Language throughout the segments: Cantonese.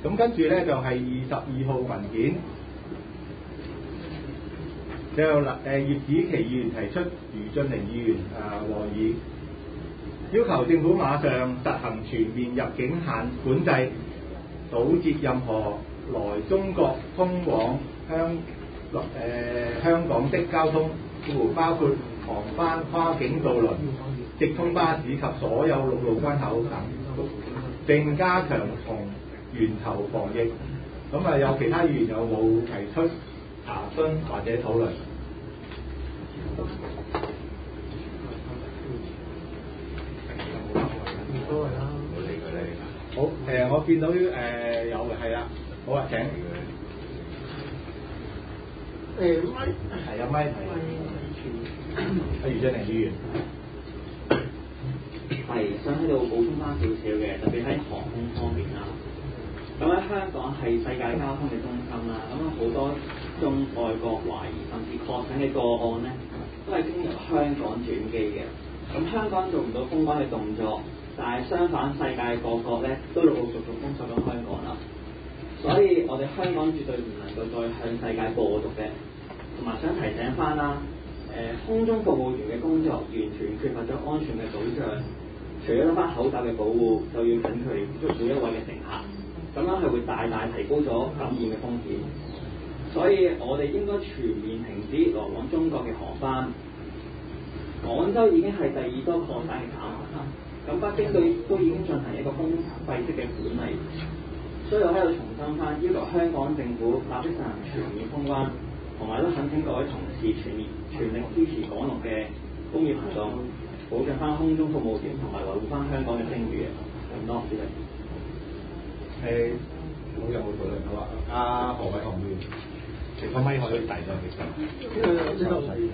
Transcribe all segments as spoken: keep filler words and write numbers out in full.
咁跟住咧就係二十二號文件，就誒葉子琪議員提出，余俊玲議員誒和議，要求政府馬上實行全面入境限管制，堵截任何來中國通往香誒、呃、香港的交通，包括航班、跨境渡輪、直通巴士及所有陸路關口等，並加強從源頭防疫。咁啊，有其他議員有冇提出查詢或者討論？好，誒、呃，我見到誒、呃、有嘅，係啦，好啊，請。誒咪係有咪係。阿余振寧議員。 係想喺度補充翻少少嘅，特別喺航空方面啦。咁喺香港係世界交通嘅中心啦，咁好多宗外國懷疑甚至確診嘅個案咧，都係經由香港轉機嘅。咁香港做唔到封關嘅動作，但係相反，世界各國咧都陸陸續續封鎖咗香港啦。所以我哋香港絕對唔能夠再向世界播毒嘅。同埋想提醒翻啦，誒、呃、空中服務員嘅工作完全缺乏咗安全嘅保障。除咗得翻口罩嘅保護，就要近距離接觸每一位嘅乘客，咁樣係會大大提高咗感染嘅風險。所以我哋應該全面停止來往中國嘅航班。廣州已經係第二多擴散嘅港啦，咁北京對都已經進行一個封閉式嘅管理。所以我喺度重申翻，要求香港政府立即實行全面封關，同埋都懇請各位同事全面全力支持港陸嘅工業行動。保障翻空中服務員同埋維護翻香港嘅聲譽嘅，咁多主席。 誒，好有冇討論？好啊，阿何偉雄議員，其個咪可以遞上其實。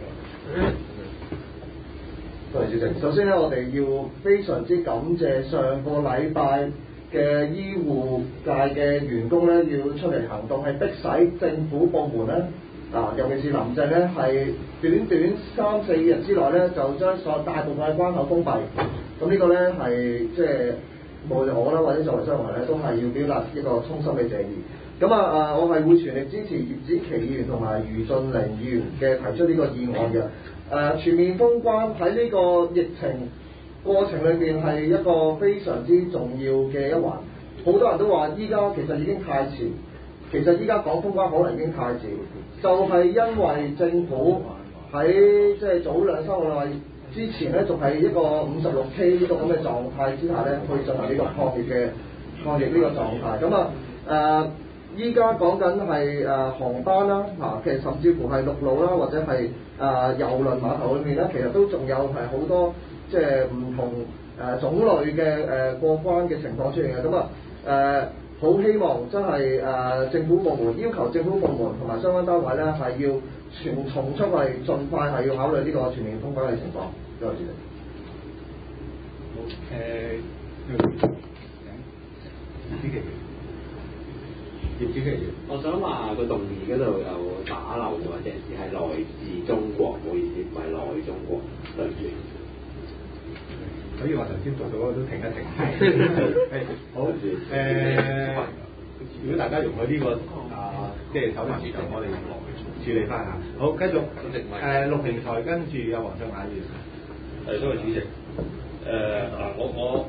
多謝主席。首先咧，我哋要非常之感謝上個禮拜嘅醫護界嘅員工咧，要出嚟行動，係迫使政府部門咧。啊，尤其是林鄭咧，係短短三四日之內咧，就將所大部分嘅關口封閉。咁呢個咧係即係無論我啦，或者作為商人咧，都係要表達一個衷心嘅謝意。咁啊啊，我係會全力支持葉子琪議員同埋余俊玲議員嘅提出呢個議案嘅。誒、啊，全面封關喺呢個疫情過程裏邊係一個非常之重要嘅一環。好多人都話依家其實已經太遲，其實依家講封關可能已經太遲。就係因為政府喺即係早兩三個禮拜之前咧，仲係一個五十六 K 呢個咁嘅狀態之下咧，去進行呢個抗疫嘅抗疫呢個狀態。咁啊誒，依家講緊係誒航班啦，嚇、啊，其實甚至乎係陸路啦，或者係誒郵輪碼頭裏面咧，其實都仲有係好多即係唔同誒、呃、種類嘅誒、呃、過關嘅情況出現嘅。咁啊誒。呃好希望真係誒、呃、政府部門要求政府部門同埋相關單位咧係要全重出係盡快係要考慮呢個全面封關嘅情況。多謝主席。 好誒，葉子琪，葉子琪， 我想話個動議嗰度有打漏咗，隻字係來自中國，唔好意思，唔係來中國，對唔住。 所以我頭先做咗都停一停。係好誒、呃，如果大家容許呢、這個啊，即係手文就我哋處理翻嚇。好，繼續誒六平台，跟住有黃俊雅議員。 係，多謝主席。誒、呃、嗱，我我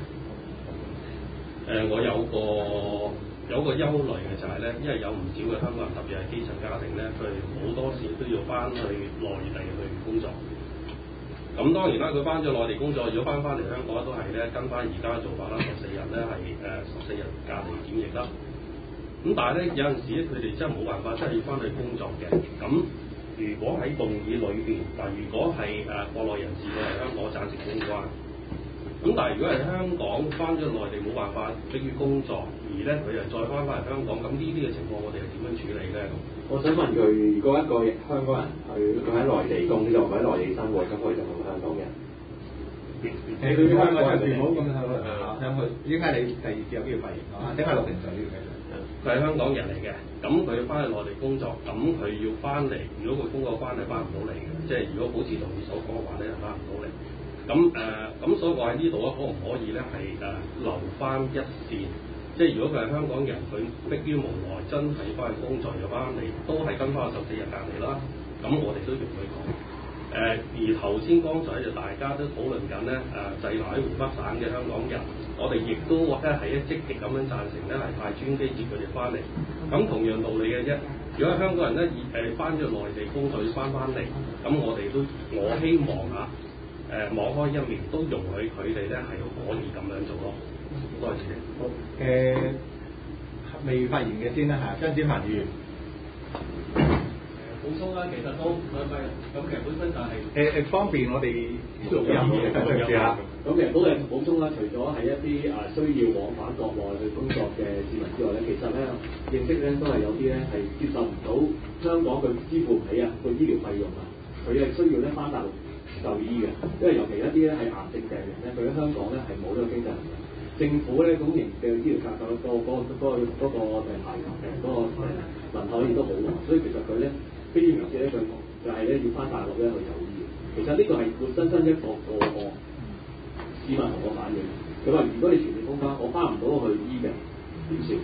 誒、呃、我有個有個憂慮嘅就係咧，因為有唔少嘅香港人，特別係基層家庭咧，佢好多時都要翻去內地去工作。咁當然啦，佢翻咗內地工作，如果翻翻嚟香港都係咧跟翻而家嘅做法啦，十四日咧係誒十四日隔離檢疫啦。咁但係咧有陣時咧，佢哋真係冇辦法，真係要翻去工作嘅。咁如果喺動議裏邊，嗱如果係誒、呃、國內人士過嚟香港暫時封關，咁但係如果係香港翻咗內地冇辦法迫於工作，而咧佢又再翻翻嚟香港，咁呢啲嘅情況我哋係點樣處理咧？ 我想問佢，如果一個香港人佢佢喺內地工作，喺內地生活，咁佢就係咪香港人？ 誒，對於香港人唔好咁樣去，點解你第二次有機會發言啊？點解六平台呢個繼續？ 佢係香港人嚟嘅，咁佢要翻去內地工作，咁佢要翻嚟，如果佢封個關係翻唔到嚟嘅，即係如果好似同你所講嘅話咧，係翻唔到嚟。咁誒，咁、呃、所以我喺呢度咧，可唔可以咧係誒留翻一線， 即係如果佢係香港人，佢迫於無奈真係翻去工作又翻嚟，都係跟翻十四日隔離啦。咁我哋都容許講。誒、呃，而頭先剛才就大家都討論緊咧，誒滯留喺湖北省嘅香港人，我哋亦都或者係一積極咁樣贊成咧，係派專機接佢哋翻嚟。咁同樣道理嘅啫。如果香港人咧誒翻咗內地工作要翻翻嚟，咁我哋都我希望啊誒網開一面，都容許佢哋咧係可以咁樣做咯。多謝主席。 好誒、呃，未發言嘅先啦嚇，張展寰議員。 補充啦，其實都唔係咩，咁其實本身就係誒誒方便我哋錄音嘅，對唔住啊。 咁其實都係補充啦，除咗係一啲誒需要往返國內去工作嘅市民之外咧，其實咧認識咧都係有啲咧係接受唔到香港佢支付唔起啊個醫療費用啊，佢係需要咧翻大陸就醫嘅，因為尤其一啲咧係癌症病人咧，佢喺香港咧係冇呢個經濟能力。政府咧公營嘅醫療架構嗰個嗰個嗰個誒排誒嗰個誒輪候亦都好耐，所以其實佢咧非常之咧佢就係咧要翻大陸咧去就醫。其實呢個係活生生一個個案，市民同我反映，佢話如果你全面封關，我翻唔到去醫嘅點算？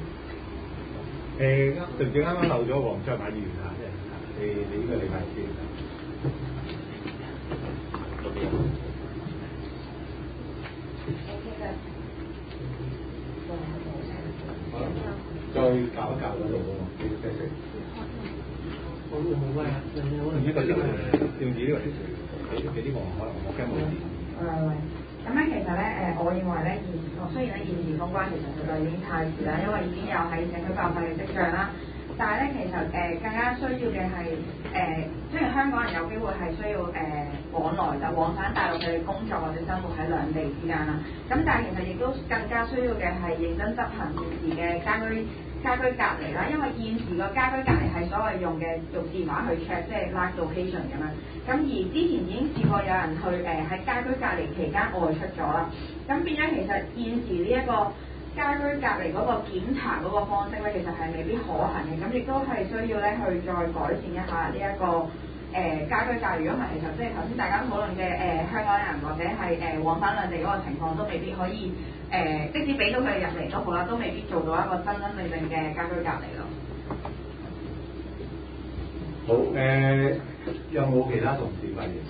誒啱對唔住啱啱漏咗黃卓馬議員啊，即係你你呢個禮拜先。再搞一搞嗰度喎，幾幾幾？我冇冇咩，可能一個小時，用住呢個小時，俾俾啲我可能我驚冇事。 喂喂，咁咧其實咧誒，我認為咧現雖然咧現時封關其實實在已經太遲啦，因為已經有喺社區爆發嘅跡象啦。但係咧其實誒、呃、更加需要嘅係誒，雖然香港人有機會係需要誒、呃、往來就往返大陸嘅工作或者生活喺兩地之間啦，咁但係其實亦都更加需要嘅係認真執行現時嘅家居家居隔離啦，因為現時個家居隔離係所謂用嘅用電話去 check， 即係 live location 咁樣。咁而之前已經試過有人去誒喺、呃、家居隔離期間外出咗啦，咁變咗其實現時呢、這、一個家居隔離嗰個檢查嗰個方式咧，其實係未必可行嘅，咁亦都係需要咧去再改善一下呢、這、一個誒、呃、家居隔離。如果唔係，其實即係頭先大家討論嘅誒香港人或者係誒、呃、往返兩地嗰個情況，都未必可以誒、呃，即使俾到佢哋入嚟都好啦，都未必做到一個真真正正嘅家居隔離咯。 好誒、呃，有冇其他同事發言？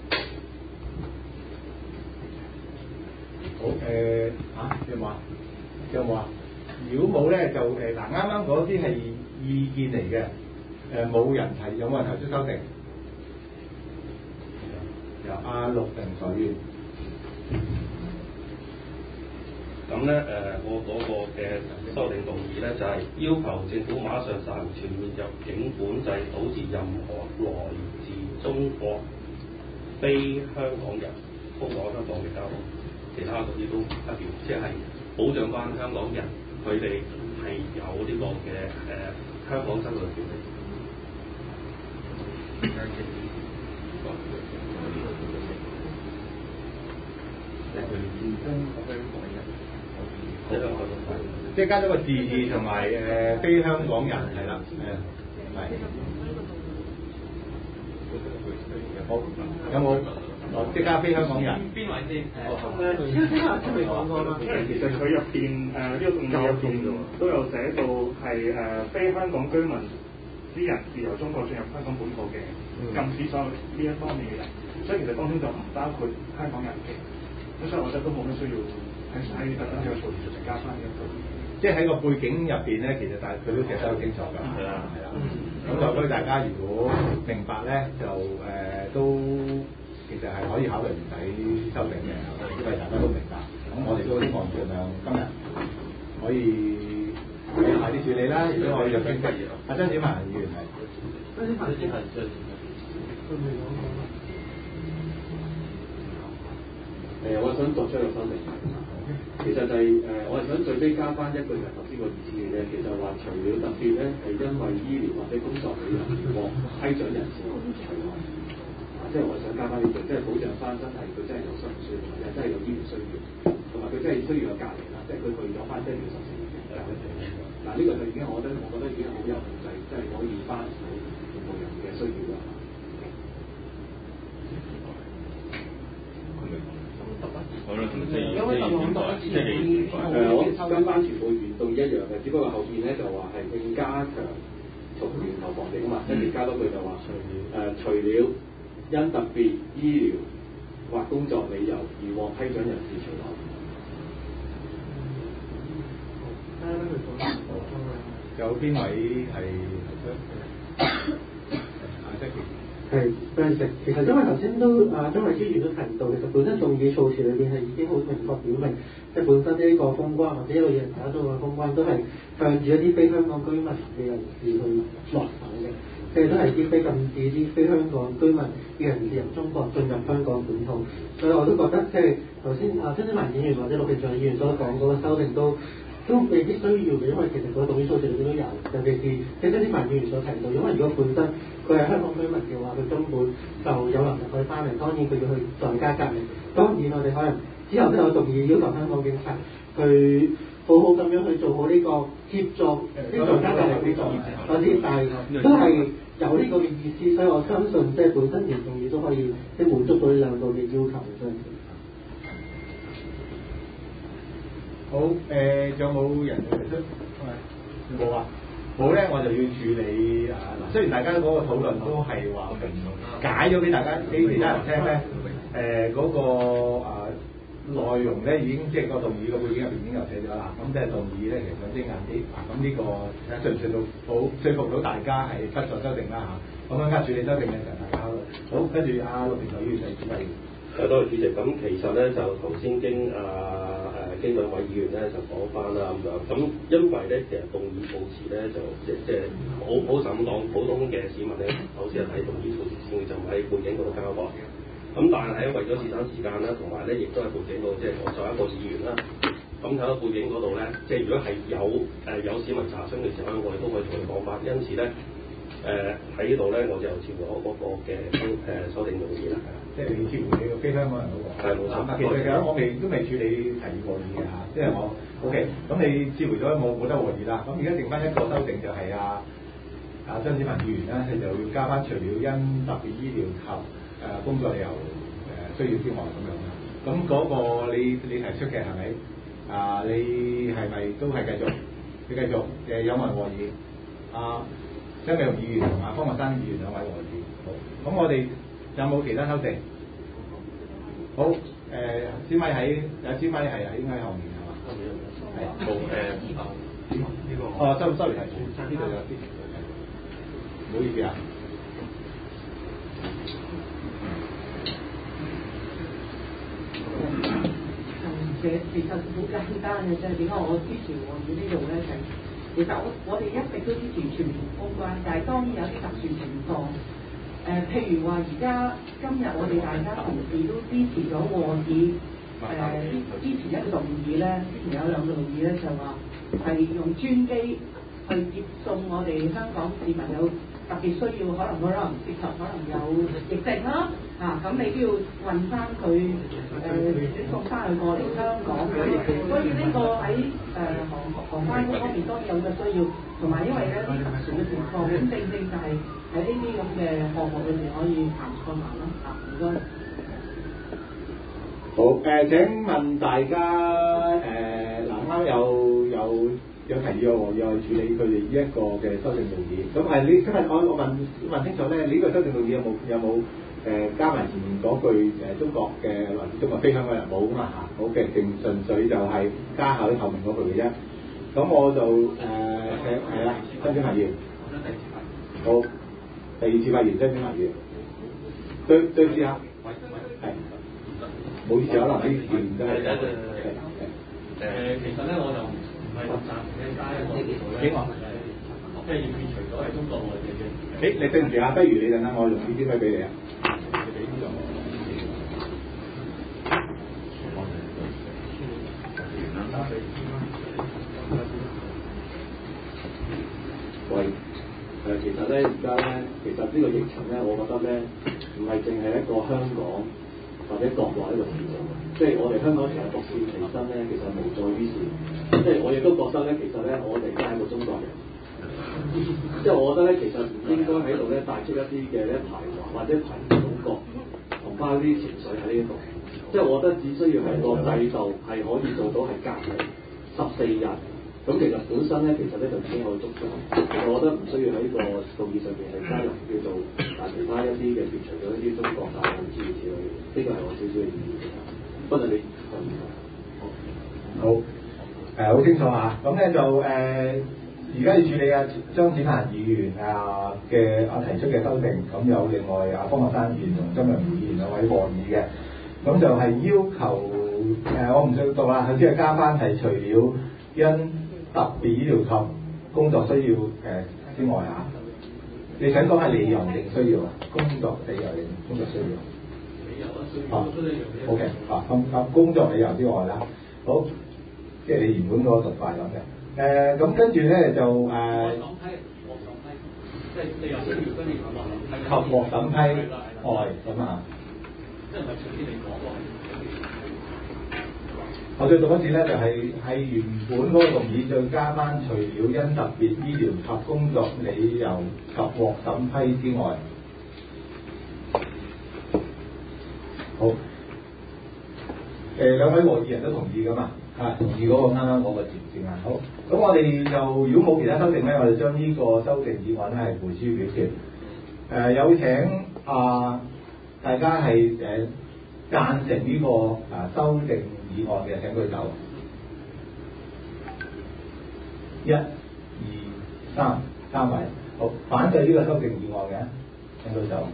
好誒嚇，有冇啊？有冇啊？如果冇咧，就誒嗱，啱啱嗰啲係意見嚟嘅，誒、呃、冇人提，有冇人提出修訂？由阿陸定水。 咁咧誒，我嗰個嘅修訂動議咧，就係、是、要求政府馬上實行全面入境管制，堵截任何來自中國非香港人通往香港嘅交通，其他嗰啲都不變，即係保障翻香港人，佢哋係有呢個嘅誒、呃、香港生活嘅權利。 即係加咗個字字同埋誒非香港人係啦，係係。好，有冇？即係加非香港人。 邊位先？ 誒，未講過啦。因為其實佢入邊誒呢個動議入邊都有寫到係誒、呃、非香港居民啲人士由中國進入香港本土嘅，禁止所有呢一方面嘅人，所以其實當中就唔包括香港人嘅。咁所以我覺得都冇乜需要喺喺特登呢個措辭上加翻呢一個。 即係喺個背景入邊咧，其實大佢都寫得好清楚㗎。係啦，係啦。咁就所以大家如果明白咧，就誒、呃、都其實係可以考慮唔使修訂嘅，因為大家都明白。咁我哋都希望盡量今日可以可以快啲處理啦。如果我哋入邊畢業，阿張展寰議員係。張展寰議員係最佢未講過啦。 誒，我想作出一個修訂。其實就係、是、誒、呃，我係想最尾加翻一句就係頭先個意思嘅啫。其實話除了特別咧係因為醫療或者工作理由獲批准人士除外，啊，即係我想加翻呢句，即係保障翻真係佢真係有需唔需要，或者真係有醫療需要，同埋佢真係需要有隔離啦，即係佢去咗翻真係要十四日嘅。嗱呢個就已經我覺得我覺得已經好有控制，即係可以翻到全部人嘅需要啦。 好啦，咁即係即係現代，即係誒，我跟翻全部原動一樣嘅，只不過後邊咧就話係更加強從源頭防疫啊嘛，跟住加多句就話誒，除了因特別醫療或工作理由而獲批准人士除外。 有邊位係提出？阿 Jackie 係，誒其其實因為頭先都啊張慧專員都提到，其實本身動議措辭裏邊係已經好明確表明，即係本身呢一個封關或者一個人打咗個封關都係向住一啲非香港居民嘅人士去落手嘅，即係都係啲非禁止啲非香港居民嘅人士由中國進入香港本土，所以我都覺得即係頭先啊張天文議員或者陸慶祥議員所講嗰個修訂都。都未必需要嘅，因為其實個動議數字裏邊都有，尤其是即係啲民議員所提到，因為如果本身佢係香港居民嘅話，佢根本就有能力去翻嚟，當然佢要去在家隔離。當然我哋可能之後都有動議要求香港警察去好好咁樣去做好呢個協助啲在家隔離工作嗰啲，但係都係有呢個嘅意思，所以我相信即係本身原動議都可以即係滿足到呢兩個嘅要求嘅。 好，誒、呃，仲有冇人提出？冇啊，冇咧，我就要處理啊！嗱，雖然大家嗰個討論都係話明解咗俾大家俾其他人聽咧，誒、呃、嗰、那個啊內容咧已經即係個動議嘅背景入邊已經有寫咗啦。咁即係動議咧，其實想精簡啲啊。咁呢個睇下說唔說到好說服到大家係不作修訂啦嚇。咁樣而家處理修訂嘅時候，大家好，好跟住阿陸廷議員就主題。 誒，多謝主席。咁其實咧就頭先經啊。經兩位議員咧就講翻啦咁樣，咁因為咧其實動議措辭咧就即即係好好實咁講，普通嘅市民咧首先係睇動議措辭先，就唔喺背景嗰度交代嘅。咁但係為咗節省時間啦，同埋咧亦都喺背景度即係我作為一個議員啦，咁睇到背景嗰度咧，即係如果係有誒、呃、有市民查詢嘅時候咧，我哋都可以同佢講翻。因此咧誒喺呢度咧，我就接回我嗰個嘅修誒修訂動議啦。 即係你接回你個非香港人嗰個。係冇錯。其實嘅我未都未處理提議和議嘅嚇，即係我 OK。咁你接回咗冇冇得和議啦。咁而家剩翻一個修訂就係啊啊張子文議員咧，佢就要加翻除了因特別醫療及誒、呃、工作理由誒、呃、需要之外咁樣啦。咁嗰個你你提出嘅係咪啊？你係咪都係繼續？你繼續誒有冇人和議？啊張美雄議員同埋方國珊議員兩位和議。好，咁我哋有冇其他修訂？好，誒、呃，支咪喺有支咪係喺應該喺後面係嘛？係冇誒呢個哦，收收嚟提住，呢度有啲，唔好意思啊。 其實其實好簡單嘅啫，點解我支持和議呢度咧？就係、其實我我哋一直都支持全面封關，但係當然有啲特殊情況。誒、呃，譬如話而家今日我哋大家同事都支持咗和議，誒、呃、支持一個動議咧，之前有兩個動議咧就話係用專機去接送我哋香港市民有特別需要，可能可能涉及可能有疫症啦，啊咁你都要運翻佢誒送翻去過嚟香港，所以呢個喺誒航航班嗰方面當然有嘅需要，同埋因為咧啲特殊嘅情況，咁正正就係喺呢啲咁嘅項目裏面可以行過埋啦，啊唔該。 好誒、呃，請問大家誒嗱啱有有。有提議我要去處理佢哋呢一個嘅修訂動議，咁係你今日我我問問清楚咧，你呢個修訂動議有冇有冇誒、呃、加埋前面嗰句誒、呃、中國嘅來自中國非香港人冇啊嘛嚇，好嘅，定純粹就係加下啲後面嗰句嘅啫。咁我就誒請係啦，張展文議員，好，第二次發言，張展文議員，對對試下，係，冇意思可能呢件都係誒其實咧我就。係暫時嘅加一個呢個咧，即係要撇除咗係中國內地嘅。誒， 你對唔住啊，不如你等等，我用呢啲咪俾你啊。你俾呢度。 喂，誒，其實咧，而家咧，其實呢個疫情咧，我覺得咧，唔係淨係一個香港或者國內一個事情，即係我哋香港成日獨善其身咧，其實無濟於事。即係我亦都覺得咧，其實咧，我哋都係一個中國人。即係我覺得咧，其實唔應該喺度咧帶出一啲嘅咧排華或者排祖國同胞啲情緒喺呢度。 即係我覺得只需要係個制度係可以做到係隔離十四日，咁其實本身咧其實咧就已經可以足夠。其實我覺得唔需要喺個道義上面係加入叫做啊其他一啲嘅撇除咗一啲中國大陸之類之類，呢個係我少少嘅意見。不過你好誒好清楚啊！咁咧就誒而家要處理啊張展嫻議員啊嘅啊提出嘅修訂，咁有另外啊方國珊議員同曾良議員兩位和議嘅。咁就係要求誒、呃，我唔想讀啦，佢只係加翻係除了因特別醫療及工作需要誒、呃、之外啊，你想講係理由定需要啊？工作理由定工作需要？理由啊，需要。啊，O K，啊咁咁工作理由之外啦，好，即係你原本嗰個讀法咁嘅。誒咁跟住咧就誒。呃即係理由需要跟住及獲審批。及獲審批外咁啊。即係唔係隨便你講喎？我再讀一次咧，就係、是、係原本嗰個動議再加翻除了因特別醫療及工作理由及獲審批之外，好。誒、呃、兩位和議人都同意噶嘛？啊，同意嗰個啱啱嗰個條件啊。好，咁我哋就如果冇其他修訂咧，我哋將呢個修訂議案咧係付諸表決。誒、呃、有請啊！呃大家係誒贊成呢、這個啊修訂議案嘅，請舉手。一、二、三，三位。好，反對呢個修訂議案嘅，請舉手。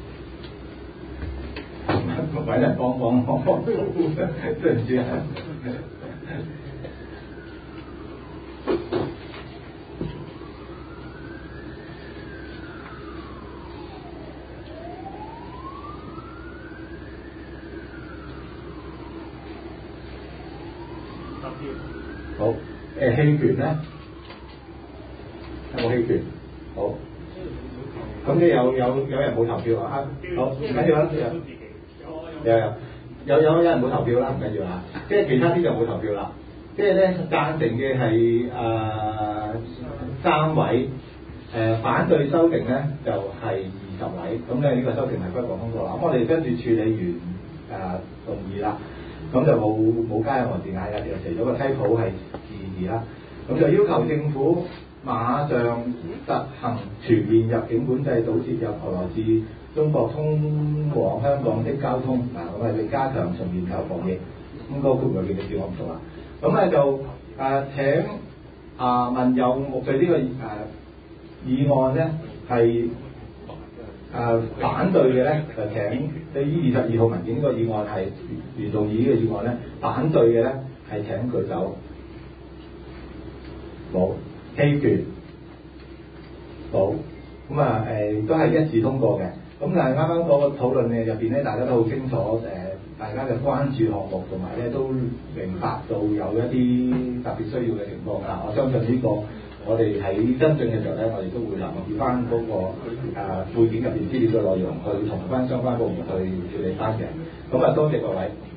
揾人幫幫我，對唔住啊。好，誒、呃、棄權咧，有冇棄權？好，咁你有有有人冇投票啊？好，唔緊要啦，有有有有有人冇投票啦，唔緊要啦。即係其他啲就冇投票啦。即係咧贊成嘅係誒三位，誒、呃、反對修訂咧就係二十位。咁咧呢個修訂係不獲通過啦。咁我哋跟住處理完誒、呃、動議啦。咁就冇冇加任何字眼嘅，就除咗個 typo 係字字啦。咁就要求政府馬上實行全面入境管制，堵截入來自中國通往香港的交通。嗱，咁係加強從嚴防疫。咁、那個括弧嘅字我唔讀啦。咁咧就誒、呃、請啊、呃、問有冇對呢個誒、呃、議案咧係誒反對嘅咧，就請對於二十二號文件呢個議案係原動議呢個議案咧，反對嘅咧係請舉手。冇棄權，冇咁啊誒都係一致通過嘅。咁但係啱啱嗰個討論嘅入邊咧，大家都好清楚誒、呃，大家嘅關注項目同埋咧都明白到有一啲特別需要嘅情況啦。我相信呢、這個。我哋喺跟進嘅時候咧，我哋都會留意翻嗰個誒背景入邊資料嘅內容，去同翻相關部門去處理翻嘅。咁啊，多謝各位。